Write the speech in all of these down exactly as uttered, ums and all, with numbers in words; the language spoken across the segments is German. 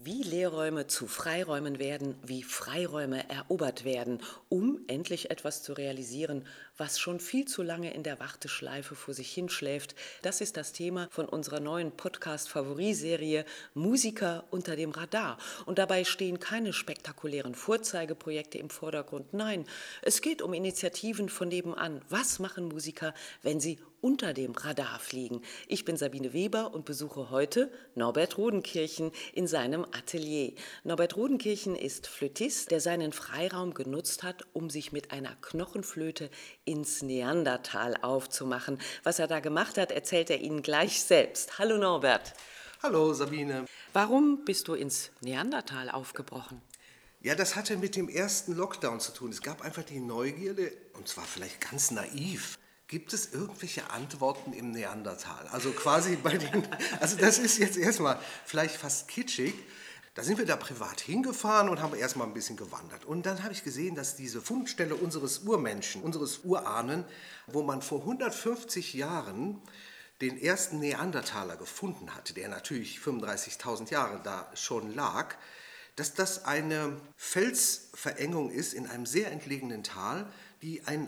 Wie Leerräume zu Freiräumen werden, wie Freiräume erobert werden, um endlich etwas zu realisieren, was schon viel zu lange in der Warteschleife vor sich hinschläft. Das ist das Thema von unserer neuen Podcast-Favorie-Serie Musiker unter dem Radar. Und dabei stehen keine spektakulären Vorzeigeprojekte im Vordergrund. Nein, es geht um Initiativen von nebenan. Was machen Musiker, wenn sie unter dem Radar fliegen? Ich bin Sabine Weber und besuche heute Norbert Rodenkirchen in seinem Atelier. Norbert Rodenkirchen ist Flötist, der seinen Freiraum genutzt hat, um sich mit einer Knochenflöte ins Neandertal aufzumachen. Was er da gemacht hat, erzählt er Ihnen gleich selbst. Hallo Norbert. Hallo Sabine. Warum bist du ins Neandertal aufgebrochen? Ja, das hatte mit dem ersten Lockdown zu tun. Es gab einfach die Neugierde, und zwar vielleicht ganz naiv. Gibt es irgendwelche Antworten im Neandertal? Also quasi bei den, also das ist jetzt erstmal vielleicht fast kitschig. Da sind wir da privat hingefahren und haben erstmal ein bisschen gewandert. Und dann habe ich gesehen, dass diese Fundstelle unseres Urmenschen, unseres Urahnen, wo man vor hundertfünfzig Jahren den ersten Neandertaler gefunden hatte, der natürlich fünfunddreißigtausend Jahre da schon lag, dass das eine Felsverengung ist in einem sehr entlegenen Tal, die eine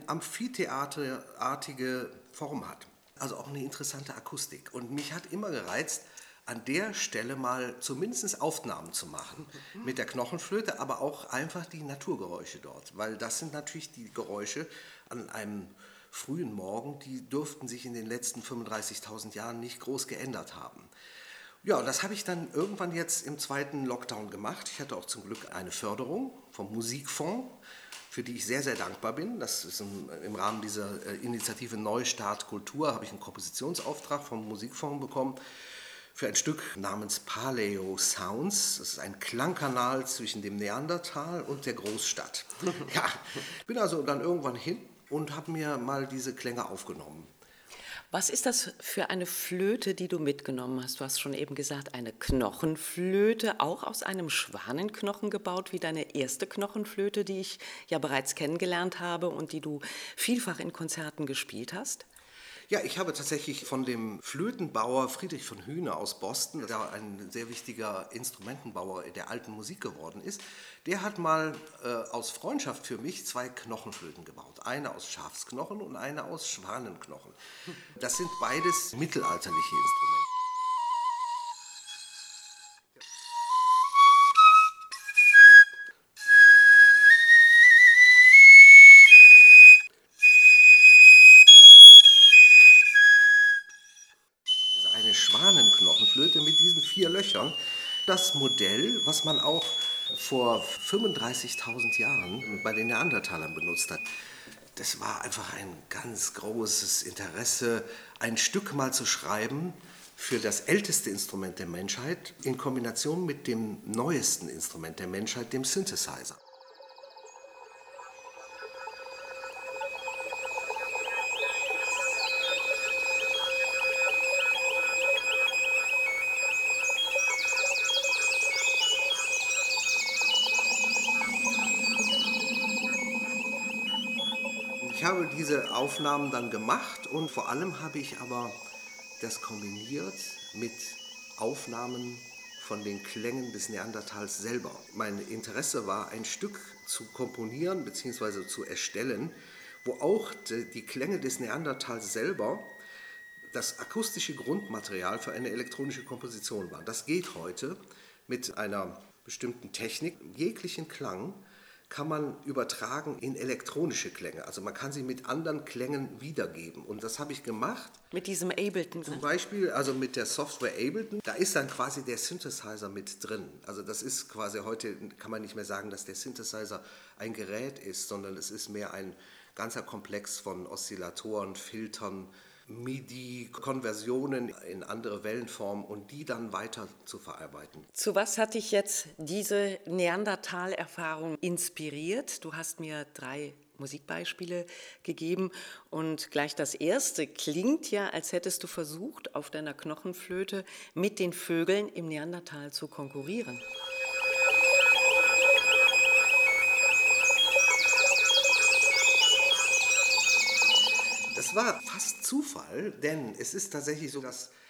amphitheaterartige Form hat. Also auch eine interessante Akustik. Und mich hat immer gereizt, an der Stelle mal zumindest Aufnahmen zu machen mit der Knochenflöte, aber auch einfach die Naturgeräusche dort. Weil das sind natürlich die Geräusche an einem frühen Morgen, die dürften sich in den letzten fünfunddreißigtausend Jahren nicht groß geändert haben. Ja, das habe ich dann irgendwann jetzt im zweiten Lockdown gemacht. Ich hatte auch zum Glück eine Förderung vom Musikfonds, für die ich sehr, sehr dankbar bin. Das ist im, im Rahmen dieser Initiative Neustart Kultur, habe ich einen Kompositionsauftrag vom Musikfonds bekommen für ein Stück namens Paleo Sounds. Das ist ein Klangkanal zwischen dem Neandertal und der Großstadt. Ja, bin also dann irgendwann hin und habe mir mal diese Klänge aufgenommen. Was ist das für eine Flöte, die du mitgenommen hast? Du hast schon eben gesagt, eine Knochenflöte, auch aus einem Schwanenknochen gebaut, wie deine erste Knochenflöte, die ich ja bereits kennengelernt habe und die du vielfach in Konzerten gespielt hast. Ja, ich habe tatsächlich von dem Flötenbauer Friedrich von Hühne aus Boston, der ein sehr wichtiger Instrumentenbauer der alten Musik geworden ist, der hat mal äh, aus Freundschaft für mich zwei Knochenflöten gebaut. Eine aus Schafsknochen und eine aus Schwanenknochen. Das sind beides mittelalterliche Instrumente. Schwanenknochenflöte mit diesen vier Löchern. Das Modell, was man auch vor fünfunddreißigtausend Jahren bei den Neandertalern benutzt hat. Das war einfach ein ganz großes Interesse, ein Stück mal zu schreiben für das älteste Instrument der Menschheit in Kombination mit dem neuesten Instrument der Menschheit, dem Synthesizer. Ich habe diese Aufnahmen dann gemacht und vor allem habe ich aber das kombiniert mit Aufnahmen von den Klängen des Neandertals selber. Mein Interesse war, ein Stück zu komponieren bzw. zu erstellen, wo auch die Klänge des Neandertals selber das akustische Grundmaterial für eine elektronische Komposition waren. Das geht heute mit einer bestimmten Technik. Jeglichen Klang kann man übertragen in elektronische Klänge. Also man kann sie mit anderen Klängen wiedergeben. Und das habe ich gemacht. Mit diesem Ableton? Zum Beispiel, also mit der Software Ableton. Da ist dann quasi der Synthesizer mit drin. Also das ist quasi, heute kann man nicht mehr sagen, dass der Synthesizer ein Gerät ist, sondern es ist mehr ein ganzer Komplex von Oszillatoren, Filtern, MIDI-Konversionen in andere Wellenformen und die dann weiter zu verarbeiten. Zu was hat dich jetzt diese Neandertal-Erfahrung inspiriert? Du hast mir drei Musikbeispiele gegeben und gleich das erste klingt ja, als hättest du versucht, auf deiner Knochenflöte mit den Vögeln im Neandertal zu konkurrieren. Das war fast Zufall, denn es ist tatsächlich so, dass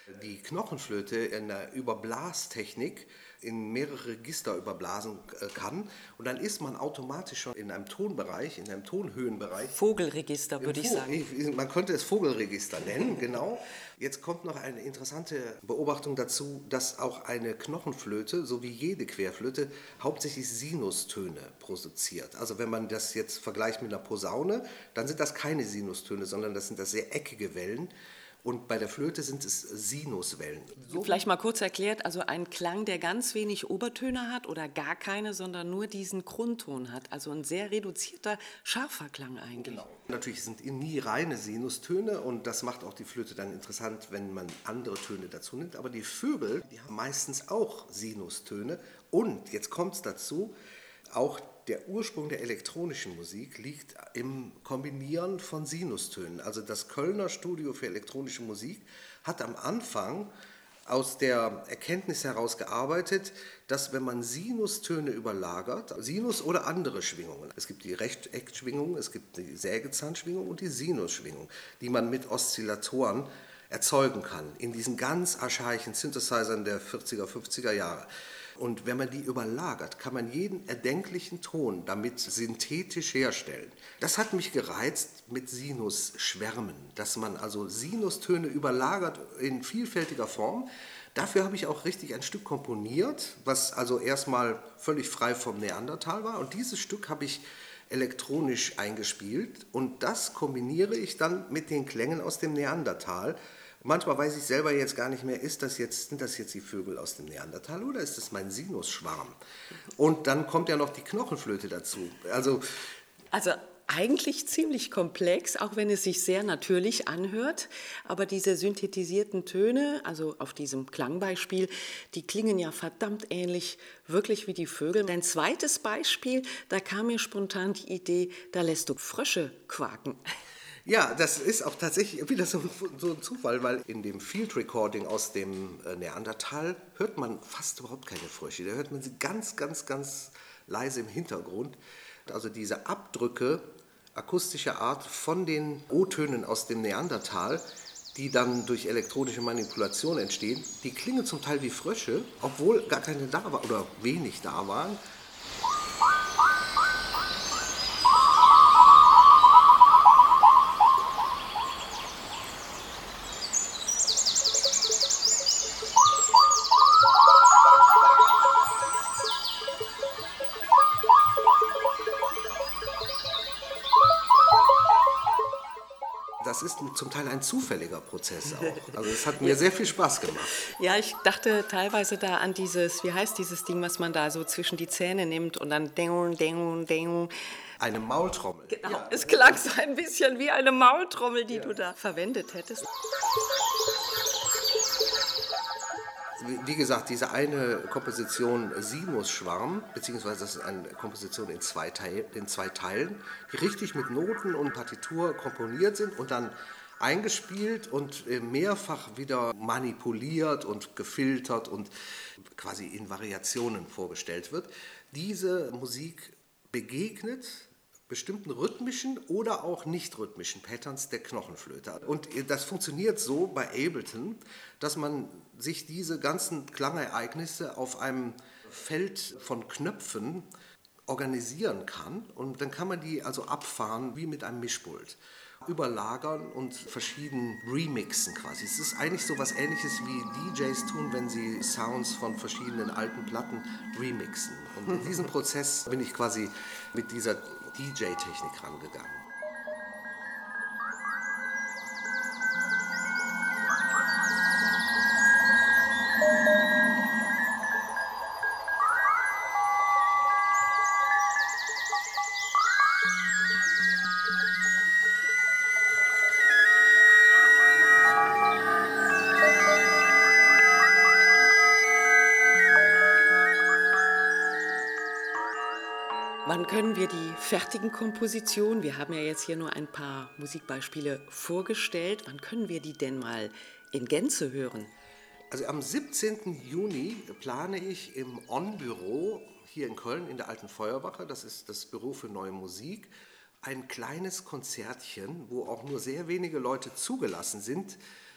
Die Knochenflöte in der Überblastechnik in mehrere Register überblasen kann und dann ist man automatisch schon in einem Tonbereich, in einem Tonhöhenbereich. Vogelregister würde ich sagen. Man könnte es Vogelregister nennen, genau. Jetzt kommt noch eine interessante Beobachtung dazu, dass auch eine Knochenflöte, so wie jede Querflöte, hauptsächlich Sinustöne produziert. Also wenn man das jetzt vergleicht mit einer Posaune, dann sind das keine Sinustöne, sondern das sind das sehr eckige Wellen. Und bei der Flöte sind es Sinuswellen. So Vielleicht mal kurz erklärt, also ein Klang, der ganz wenig Obertöne hat oder gar keine, sondern nur diesen Grundton hat. Also ein sehr reduzierter, scharfer Klang eigentlich. Genau. Natürlich sind nie reine Sinustöne und das macht auch die Flöte dann interessant, wenn man andere Töne dazu nimmt. Aber die Vögel, die haben meistens auch Sinustöne. Und jetzt kommt es dazu, auch der Ursprung der elektronischen Musik liegt im Kombinieren von Sinustönen. Also das Kölner Studio für elektronische Musik hat am Anfang aus der Erkenntnis heraus gearbeitet, dass wenn man Sinustöne überlagert, Sinus oder andere Schwingungen, es gibt die Rechteckschwingung, es gibt die Sägezahnschwingung und die Sinusschwingung, die man mit Oszillatoren erzeugen kann, in diesen ganz archaischen Synthesizern der vierziger, fünfziger Jahre. Und wenn man die überlagert, kann man jeden erdenklichen Ton damit synthetisch herstellen. Das hat mich gereizt mit Sinusschwärmen, dass man also Sinustöne überlagert in vielfältiger Form. Dafür habe ich auch richtig ein Stück komponiert, was also erstmal völlig frei vom Neandertal war. Und dieses Stück habe ich elektronisch eingespielt und das kombiniere ich dann mit den Klängen aus dem Neandertal. Manchmal weiß ich selber jetzt gar nicht mehr, ist das jetzt, sind das jetzt die Vögel aus dem Neandertal oder ist das mein Sinusschwarm? Und dann kommt ja noch die Knochenflöte dazu. Also, also eigentlich ziemlich komplex, auch wenn es sich sehr natürlich anhört. Aber diese synthetisierten Töne, also auf diesem Klangbeispiel, die klingen ja verdammt ähnlich, wirklich wie die Vögel. Ein zweites Beispiel, da kam mir spontan die Idee, da lässt du Frösche quaken. Ja, das ist auch tatsächlich wieder so, so ein Zufall, weil in dem Field Recording aus dem Neandertal hört man fast überhaupt keine Frösche. Da hört man sie ganz, ganz, ganz leise im Hintergrund. Also diese Abdrücke akustischer Art von den O-Tönen aus dem Neandertal, die dann durch elektronische Manipulation entstehen, die klingen zum Teil wie Frösche, obwohl gar keine da waren oder wenig da waren. Das ist zum Teil ein zufälliger Prozess auch. Also es hat mir sehr viel Spaß gemacht. Ja, ich dachte teilweise da an dieses, wie heißt dieses Ding, was man da so zwischen die Zähne nimmt und dann ding, ding, ding. Eine Maultrommel. Genau, ja. Es klang so ein bisschen wie eine Maultrommel, die ja. du da verwendet hättest. Wie gesagt, diese eine Komposition Sinusschwarm, beziehungsweise das ist eine Komposition in zwei, Teil, in zwei Teilen, die richtig mit Noten und Partitur komponiert sind und dann eingespielt und mehrfach wieder manipuliert und gefiltert und quasi in Variationen vorgestellt wird. Diese Musik begegnet bestimmten rhythmischen oder auch nicht rhythmischen Patterns der Knochenflöte. Und das funktioniert so bei Ableton, dass man sich diese ganzen Klangereignisse auf einem Feld von Knöpfen organisieren kann und dann kann man die also abfahren wie mit einem Mischpult, überlagern und verschieden remixen quasi. Es ist eigentlich so was Ähnliches wie D Js tun, wenn sie Sounds von verschiedenen alten Platten remixen. Und in diesem Prozess bin ich quasi mit dieser D J-Technik rangegangen. Wann können wir die fertigen Kompositionen, wir haben ja jetzt hier nur ein paar Musikbeispiele vorgestellt, wann können wir die denn mal in Gänze hören? Also am siebzehnten Juni plane ich im On-Büro hier in Köln in der Alten Feuerwache, das ist das Büro für Neue Musik, ein kleines Konzertchen, wo auch nur sehr wenige Leute zugelassen sind,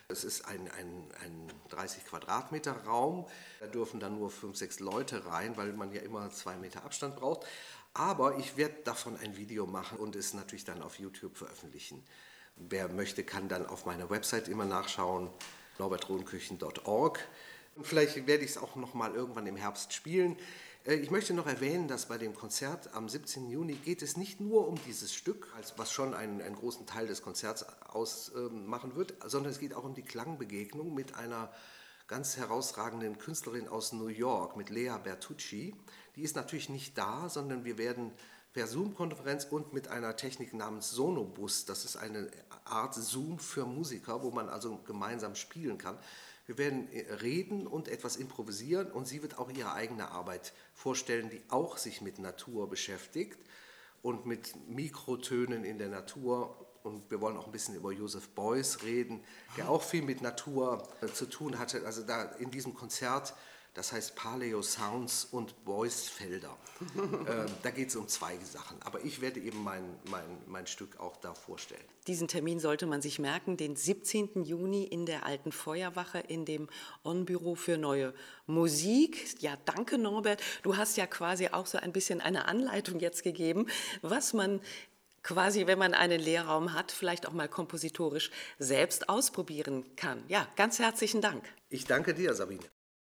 Es ist ein, ein, ein dreißig Quadratmeter Raum. Da dürfen dann nur fünf, sechs Leute rein, weil man ja immer zwei Meter Abstand braucht. Aber ich werde davon ein Video machen und es natürlich dann auf YouTube veröffentlichen. Wer möchte, kann dann auf meiner Website immer nachschauen, norbert rodenkirchen punkt org. Und vielleicht werde ich es auch noch mal irgendwann im Herbst spielen. Ich möchte noch erwähnen, dass bei dem Konzert am siebzehnten Juni geht es nicht nur um dieses Stück, was schon einen, einen großen Teil des Konzerts ausmachen wird, sondern es geht auch um die Klangbegegnung mit einer ganz herausragenden Künstlerin aus New York, mit Lea Bertucci. Die ist natürlich nicht da, sondern wir werden per Zoom-Konferenz und mit einer Technik namens Sonobus, das ist eine Art Zoom für Musiker, wo man also gemeinsam spielen kann. Wir werden reden und etwas improvisieren und sie wird auch ihre eigene Arbeit vorstellen, die auch sich mit Natur beschäftigt und mit Mikrotönen in der Natur. Und wir wollen auch ein bisschen über Joseph Beuys reden, der auch viel mit Natur zu tun hatte. Also da in diesem Konzert, das heißt Paleo Sounds und Beuys-Felder. äh, da geht es um zwei Sachen. Aber ich werde eben mein, mein, mein Stück auch da vorstellen. Diesen Termin sollte man sich merken, den siebzehnten Juni in der Alten Feuerwache in dem On-Büro für Neue Musik. Ja, danke Norbert. Du hast ja quasi auch so ein bisschen eine Anleitung jetzt gegeben, was man quasi, wenn man einen Lehrraum hat, vielleicht auch mal kompositorisch selbst ausprobieren kann. Ja, ganz herzlichen Dank. Ich danke dir, Sabine.